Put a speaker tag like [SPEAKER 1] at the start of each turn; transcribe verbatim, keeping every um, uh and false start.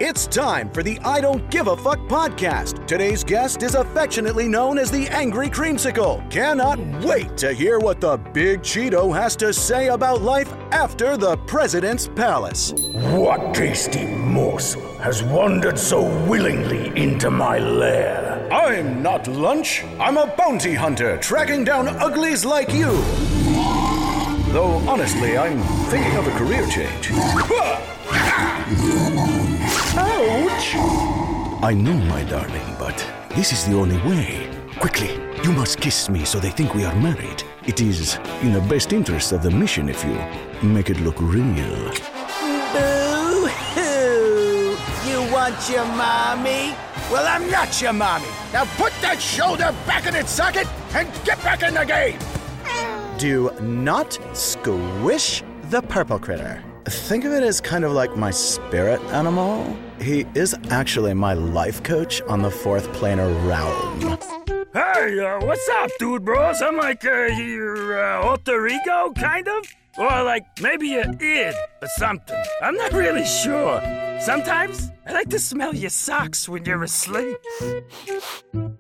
[SPEAKER 1] It's time for the I Don't Give a Fuck podcast. Today's guest is affectionately known as the Angry Creamsicle. Cannot wait to hear what the Big Cheeto has to say about life after the President's Palace.
[SPEAKER 2] What tasty morsel has wandered so willingly into my lair?
[SPEAKER 1] I'm not lunch. I'm a bounty hunter tracking down uglies like you. Though, honestly, I'm thinking of a career change. Ouch! I know, my darling, but this is the only way. Quickly, you must kiss me so they think we are married. It is in the best interest of the mission if you make it look real.
[SPEAKER 3] Boo-hoo! You want your mommy? Well, I'm not your mommy. Now put that shoulder back in its socket and get back in the game!
[SPEAKER 1] Do not squish the purple critter. Think of it as kind of like my spirit animal. He is actually my life coach on the fourth planar realm.
[SPEAKER 4] Hey, uh, what's up, dude bros? I'm like uh, your uh, alter ego, kind of? Or like maybe your id or something. I'm not really sure. Sometimes I like to smell your socks when you're asleep.